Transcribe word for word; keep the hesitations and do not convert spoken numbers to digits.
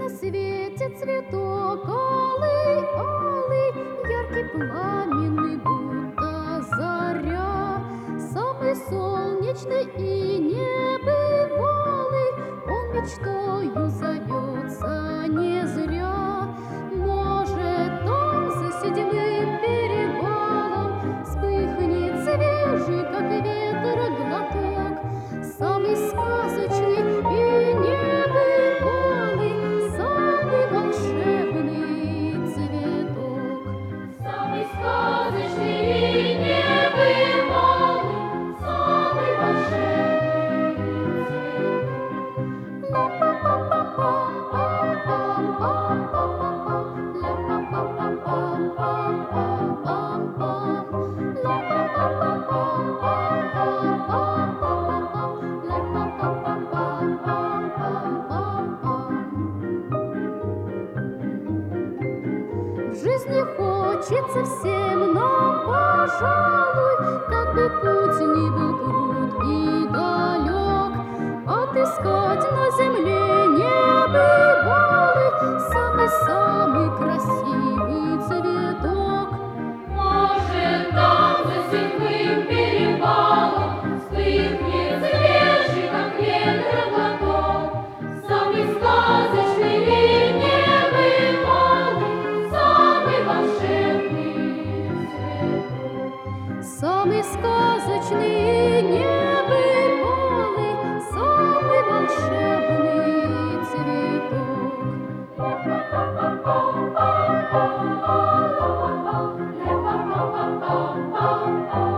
На свете цветок алый, алый, яркий, пламенный, будто заря, самый солнечный и небывалый, он мечтою зовется не зря. Может, там за седьмым перевалом вспыхнет свежий, как ветер, глоток, самый сказочный и небывалый, самый волшебный цветок. Самый сказочный и небывалый, самый волшебный цветок. В жизни хочется всем нам, пожалуй, как бы путь ни был крут и далек, отыскать на земле небывалый, самый-самый красивый цветок. Может, там за седьмым перевалом вспыхнет свежий, как ветер, глоток, самый сказочный и небывалый, самый волшебный цветок. Самый сказочный и небывалый, самый волшебный цветок. Ля-па-па-па-па-па-па-па-па-па-па-па-па-па-па.